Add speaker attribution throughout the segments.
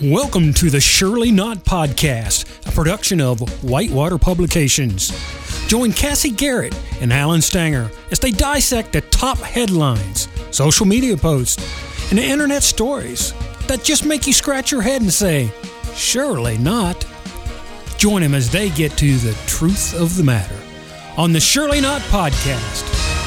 Speaker 1: Welcome to the Surely Not Podcast, a production of Whitewater Publications. Join Cassie Garrett and Alan Stanger as they dissect the top headlines, social media posts, and internet stories that just make you scratch your head and say, surely not. Join them as they get to the truth of the matter on the Surely Not Podcast.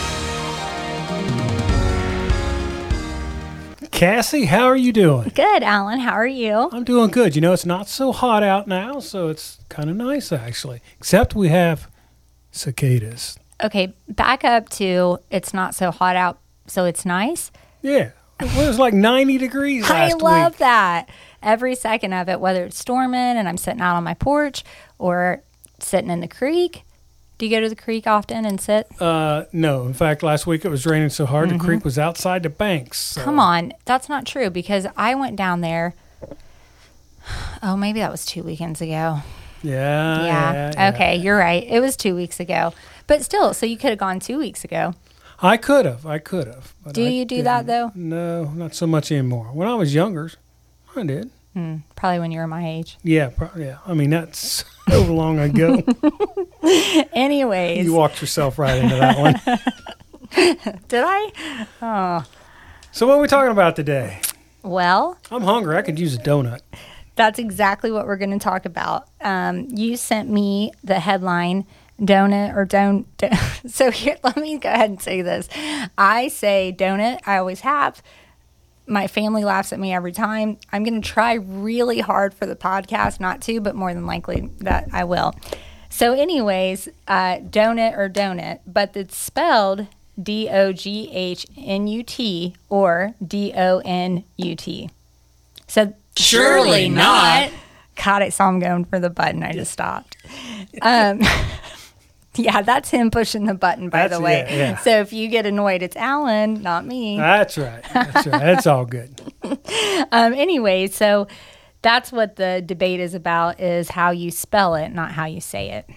Speaker 1: Cassie, how are you doing?
Speaker 2: Good, Alan. How are you?
Speaker 1: I'm doing good. You know, it's not so hot out now, so it's kind of nice, actually. Except we have cicadas.
Speaker 2: Okay, back up to it's not so hot out, so it's nice.
Speaker 1: Yeah. It was like 90 degrees last week.
Speaker 2: I love that. Every second of it, whether it's storming and I'm sitting out on my porch or sitting in the creek. Do you go to the creek often and sit?
Speaker 1: No. In fact, last week it was raining so hard the creek was outside the banks. So.
Speaker 2: Come on. That's not true because I went down there. Oh, maybe that was 2 weekends ago.
Speaker 1: Yeah.
Speaker 2: Okay, you're right. It was 2 weeks ago. But still, so you could have gone 2 weeks ago.
Speaker 1: I could have.
Speaker 2: Do you do that, though?
Speaker 1: No, not so much anymore. When I was younger, I did.
Speaker 2: Probably when you were my age.
Speaker 1: Yeah. I mean, that's so long ago.
Speaker 2: Anyways.
Speaker 1: You walked yourself right into that one.
Speaker 2: Did I? Oh.
Speaker 1: So what are we talking about today?
Speaker 2: Well,
Speaker 1: I'm hungry. I could use a donut.
Speaker 2: that's exactly what we're going to talk about. You sent me the headline, donut or don't. So here, let me go ahead and say this. I say donut. I always have. My family laughs at me every time. I'm going to try really hard for the podcast not to, but more than likely that I will. So anyways, donut or donut, but it's spelled D-O-G-H-N-U-T or D-O-N-U-T. So
Speaker 1: Surely not.
Speaker 2: God, I saw him going for the button. I just stopped. Yeah, that's him pushing the button, by the way.
Speaker 1: Yeah.
Speaker 2: So if you get annoyed, it's Alan, not me.
Speaker 1: That's right. That's all good.
Speaker 2: Anyway, so that's what the debate is about, is how you spell it, not how you say it.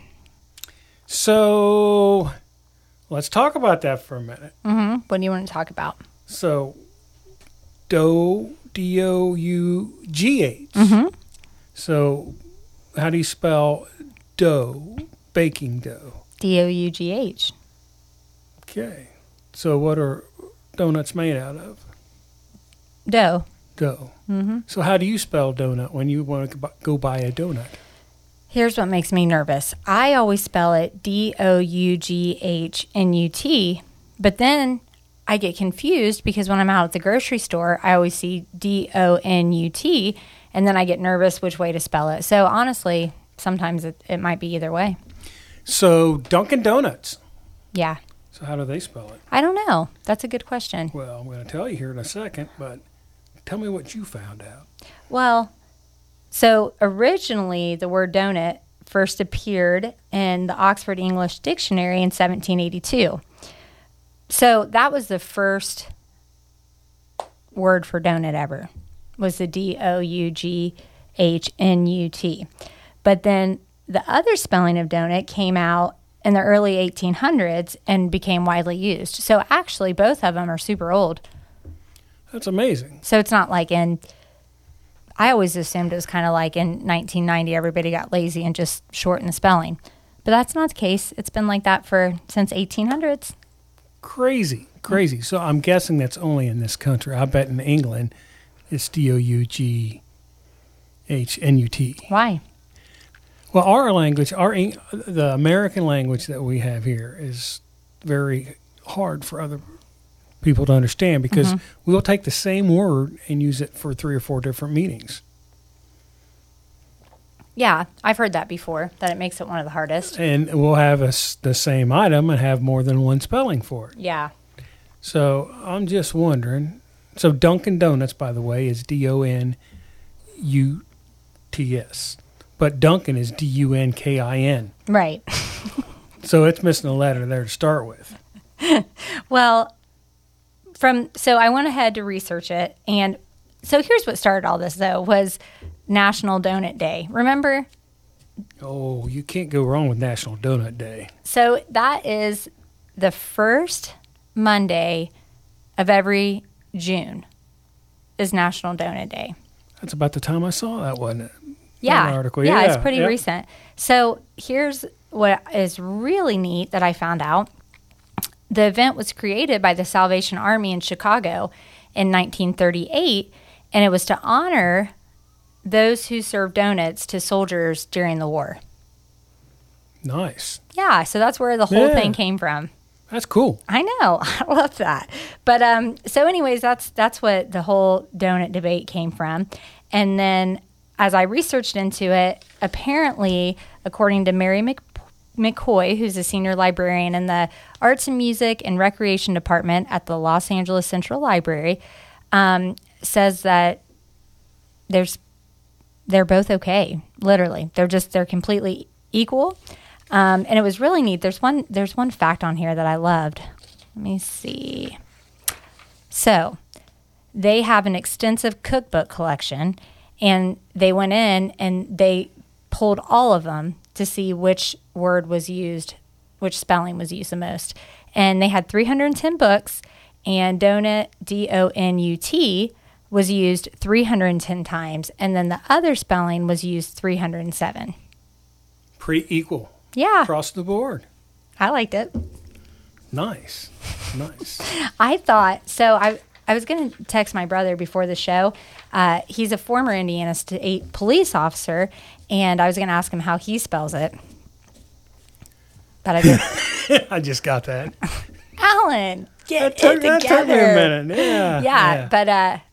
Speaker 1: So let's talk about that for a minute.
Speaker 2: What do you want to talk about?
Speaker 1: So dough, D-O-U-G-H. So how do you spell dough, baking dough?
Speaker 2: D-O-U-G-H.
Speaker 1: Okay. So what are donuts made out of?
Speaker 2: Dough.
Speaker 1: Dough. So how do you spell donut when you want to go buy a donut?
Speaker 2: Here's what makes me nervous. I always spell it D-O-U-G-H-N-U-T, but then I get confused because when I'm out at the grocery store, I always see D-O-N-U-T, and then I get nervous which way to spell it. So honestly, sometimes it might be either way.
Speaker 1: So Dunkin' Donuts.
Speaker 2: Yeah.
Speaker 1: So how do they spell it?
Speaker 2: I don't know. That's a good question.
Speaker 1: Well, I'm going to tell you here in a second, but tell me what you found out.
Speaker 2: Well, so originally the word donut first appeared in the Oxford English Dictionary in 1782. So that was the first word for donut ever, was the D-O-U-G-H-N-U-T. But then the other spelling of donut came out in the early 1800s and became widely used. So actually, both of them are super old.
Speaker 1: That's amazing.
Speaker 2: So it's not like I always assumed it was kind of like in 1990, everybody got lazy and just shortened the spelling. But that's not the case. It's been like that since 1800s.
Speaker 1: Crazy. So I'm guessing that's only in this country. I bet in England it's D-O-U-G-H-N-U-T.
Speaker 2: Why?
Speaker 1: Well, our language, the American language that we have here is very hard for other people to understand because we'll take the same word and use it for 3 or 4 different meanings.
Speaker 2: Yeah, I've heard that before, that it makes it one of the hardest.
Speaker 1: And we'll have the same item and have more than one spelling for it.
Speaker 2: Yeah.
Speaker 1: So I'm just wondering. So Dunkin' Donuts, by the way, is D-O-N-U-T-S. But Dunkin' is D-U-N-K-I-N.
Speaker 2: Right.
Speaker 1: So it's missing a letter there to start with.
Speaker 2: Well, so I went ahead to research it. And so here's what started all this, though, was National Donut Day. Remember?
Speaker 1: Oh, you can't go wrong with National Donut Day.
Speaker 2: So that is the first Monday of every June is National Donut Day.
Speaker 1: That's about the time I saw that, wasn't it?
Speaker 2: Yeah.
Speaker 1: That article.
Speaker 2: Yeah,
Speaker 1: Yeah,
Speaker 2: it's pretty recent. So here's what is really neat that I found out. The event was created by the Salvation Army in Chicago in 1938, and it was to honor those who served donuts to soldiers during the war.
Speaker 1: Nice.
Speaker 2: Yeah, so that's where the whole thing came from.
Speaker 1: That's cool.
Speaker 2: I know. I love that. But so anyways, that's what the whole donut debate came from. And then as I researched into it, apparently, according to Mary McCoy, who's a senior librarian in the Arts and Music and Recreation Department at the Los Angeles Central Library, says that they're both okay. Literally, they're completely equal. And it was really neat. There's one fact on here that I loved. Let me see. So they have an extensive cookbook collection, and they went in and they pulled all of them to see which word was used, which spelling was used the most. And they had 310 books, and donut, D-O-N-U-T, was used 310 times, and then the other spelling was used 307.
Speaker 1: Pretty equal.
Speaker 2: Yeah.
Speaker 1: Across the board.
Speaker 2: I liked it.
Speaker 1: Nice.
Speaker 2: I thought, so I was going to text my brother before the show. He's a former Indiana State police officer, and I was going to ask him how he spells it. But I didn't.
Speaker 1: I just got that.
Speaker 2: Alan, get it together.
Speaker 1: That took me a minute. Yeah.
Speaker 2: But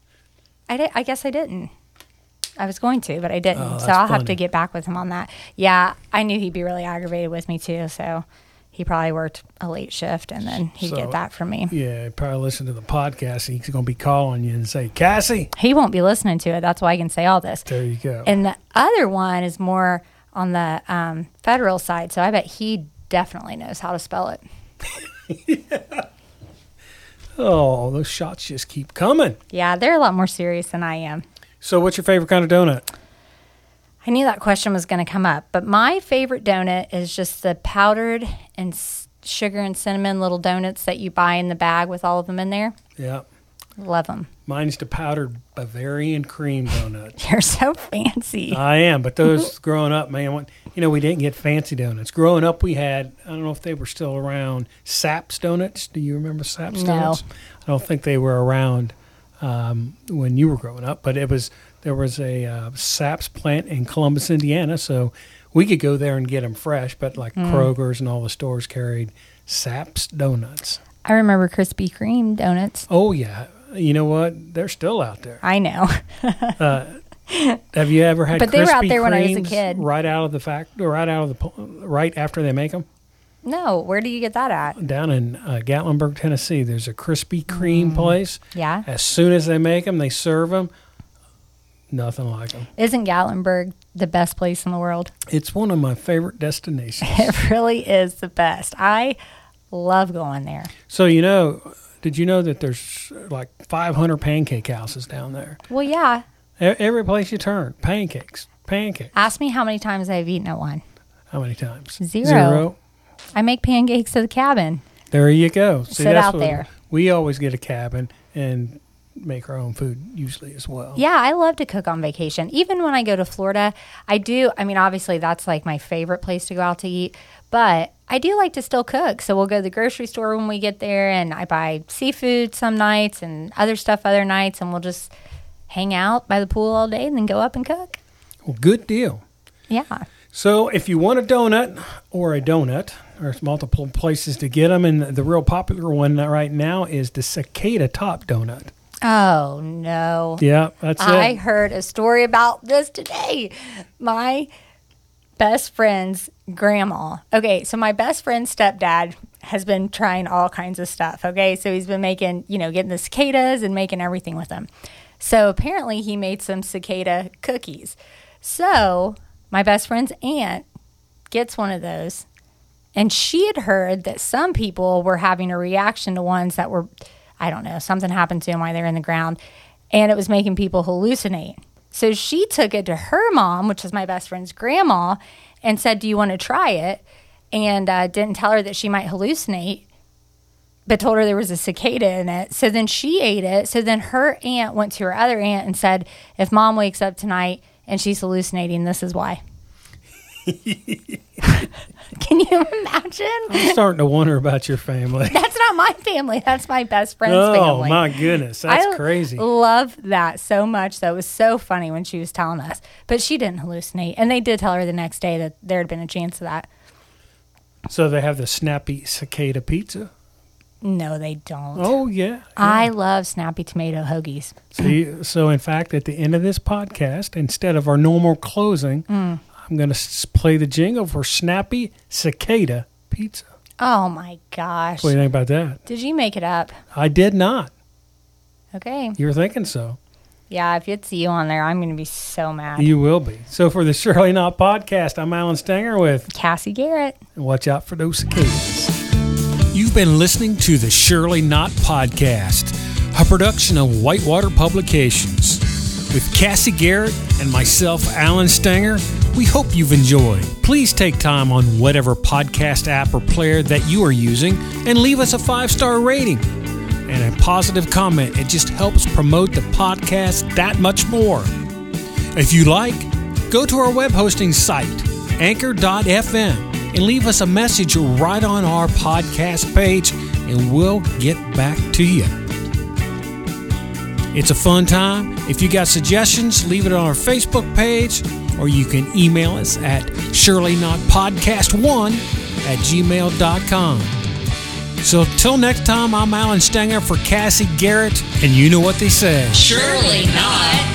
Speaker 2: I guess I didn't. I was going to, but I didn't.
Speaker 1: Oh,
Speaker 2: so I'll have
Speaker 1: funny.
Speaker 2: to get back with him on that. Yeah, I knew he'd be really aggravated with me too, so he probably worked a late shift, and then he'd get that from me.
Speaker 1: Yeah, he'd probably listen to the podcast, and he's going to be calling you and say, Cassie.
Speaker 2: He won't be listening to it. That's why I can say all this.
Speaker 1: There you go.
Speaker 2: And the other one is more on the federal side, so I bet he definitely knows how to spell it.
Speaker 1: Yeah. Oh, those shots just keep coming.
Speaker 2: Yeah, they're a lot more serious than I am.
Speaker 1: So what's your favorite kind of donut?
Speaker 2: I knew that question was going to come up, but my favorite donut is just the powdered and sugar and cinnamon little donuts that you buy in the bag with all of them in there.
Speaker 1: Yeah.
Speaker 2: Love them.
Speaker 1: Mine's the powdered Bavarian cream donut.
Speaker 2: You're so fancy.
Speaker 1: I am, but those growing up, man, we didn't get fancy donuts. Growing up, we had, I don't know if they were still around, Saps donuts. Do you remember Saps donuts? I don't think they were around when you were growing up, but there was a Saps plant in Columbus, Indiana, so we could go there and get them fresh, but like Kroger's and all the stores carried Saps donuts.
Speaker 2: I remember Krispy Kreme donuts.
Speaker 1: Oh, yeah. You know what? They're still out there.
Speaker 2: I know.
Speaker 1: Have you ever had
Speaker 2: But they were out
Speaker 1: Krispy
Speaker 2: there when I was a
Speaker 1: Kremes
Speaker 2: kid.
Speaker 1: right after they make them?
Speaker 2: No, where do you get that at?
Speaker 1: Down in Gatlinburg, Tennessee, there's a Krispy Kreme place.
Speaker 2: Yeah.
Speaker 1: As soon as they make them, they serve them. Nothing like them.
Speaker 2: Isn't Gatlinburg the best place in the world?
Speaker 1: It's one of my favorite destinations.
Speaker 2: It really is the best. I love going there.
Speaker 1: So, did you know that there's like 500 pancake houses down there?
Speaker 2: Well, yeah.
Speaker 1: Every place you turn, pancakes.
Speaker 2: Ask me how many times I've eaten at one.
Speaker 1: How many times?
Speaker 2: Zero. I make pancakes at the cabin.
Speaker 1: There you go. See,
Speaker 2: Sit out there.
Speaker 1: We always get a cabin and make our own food usually as well.
Speaker 2: Yeah, I love to cook on vacation. Even when I go to Florida, I do. I mean, obviously that's like my favorite place to go out to eat, but I do like to still cook. So we'll go to the grocery store when we get there, and I buy seafood some nights and other stuff other nights, and we'll just hang out by the pool all day and then go up and cook.
Speaker 1: Well, good deal.
Speaker 2: Yeah.
Speaker 1: So if you want a donut, there's multiple places to get them, and the real popular one right now is the Cicada Top Donut.
Speaker 2: Oh, no.
Speaker 1: Yeah, that's it.
Speaker 2: I heard a story about this today. My best friend's grandma. Okay, so my best friend's stepdad has been trying all kinds of stuff. Okay, so he's been making, getting the cicadas and making everything with them. So apparently he made some cicada cookies. So my best friend's aunt gets one of those, and she had heard that some people were having a reaction to ones that were, I don't know, something happened to them while they're in the ground, and it was making people hallucinate. So she took it to her mom, which is my best friend's grandma, and said, do you want to try it? And didn't tell her that she might hallucinate. but told her there was a cicada in it. So then she ate it. So then her aunt went to her other aunt and said, if Mom wakes up tonight and she's hallucinating, this is why. Can you imagine?
Speaker 1: I'm starting to wonder about your family.
Speaker 2: That's not my family. That's my best friend's family.
Speaker 1: Oh, my goodness. That's crazy.
Speaker 2: I love that so much, though. It was so funny when she was telling us. But she didn't hallucinate. And they did tell her the next day that there had been a chance of that.
Speaker 1: So they have the Snappy Cicada Pizza?
Speaker 2: No, they don't.
Speaker 1: Oh, yeah.
Speaker 2: I love Snappy Tomato Hoagies.
Speaker 1: See, so, in fact, at the end of this podcast, instead of our normal closing, I'm going to play the jingle for Snappy Cicada Pizza.
Speaker 2: Oh, my gosh.
Speaker 1: What do you think about that?
Speaker 2: Did you make it up?
Speaker 1: I did not.
Speaker 2: Okay.
Speaker 1: You were thinking so.
Speaker 2: Yeah, if it's you on there, I'm going to be so mad.
Speaker 1: You will be. So for the Surely Not Podcast, I'm Alan Stanger with
Speaker 2: Cassie Garrett.
Speaker 1: And watch out for those cicadas. You've been listening to the Surely Not Podcast, a production of Whitewater Publications. With Cassie Garrett and myself, Alan Stanger, we hope you've enjoyed. Please take time on whatever podcast app or player that you are using and leave us a 5-star rating and a positive comment. It just helps promote the podcast that much more. If you like, go to our web hosting site, anchor.fm, and leave us a message right on our podcast page, and we'll get back to you. It's a fun time. If you got suggestions, leave it on our Facebook page, or you can email us at surelynotpodcast1@gmail.com. So till next time, I'm Alan Stanger for Cassie Garrett, and you know what they say.
Speaker 3: Surely not.